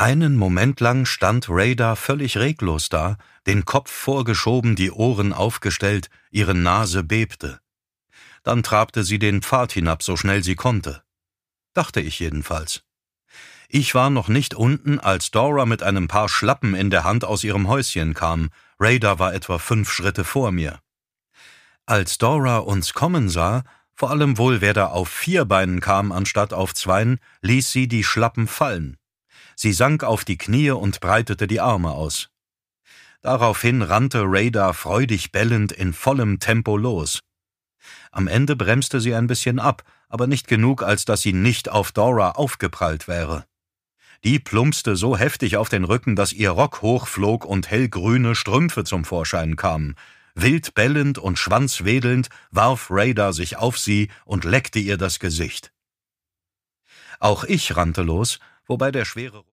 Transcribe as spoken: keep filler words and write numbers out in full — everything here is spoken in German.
Einen Moment lang stand Radar völlig reglos da, den Kopf vorgeschoben, die Ohren aufgestellt, ihre Nase bebte. Dann trabte sie den Pfad hinab, so schnell sie konnte. Dachte ich jedenfalls. Ich war noch nicht unten, als Dora mit einem Paar Schlappen in der Hand aus ihrem Häuschen kam. Radar war etwa fünf Schritte vor mir. Als Dora uns kommen sah, vor allem wohl wer da auf vier Beinen kam anstatt auf zweien, ließ sie die Schlappen fallen. Sie sank auf die Knie und breitete die Arme aus. Daraufhin rannte Radar freudig bellend in vollem Tempo los. Am Ende bremste sie ein bisschen ab, aber nicht genug, als dass sie nicht auf Dora aufgeprallt wäre. Die plumpste so heftig auf den Rücken, dass ihr Rock hochflog und hellgrüne Strümpfe zum Vorschein kamen. Wild bellend und schwanzwedelnd warf Radar sich auf sie und leckte ihr das Gesicht. Auch ich rannte los, wobei der schwere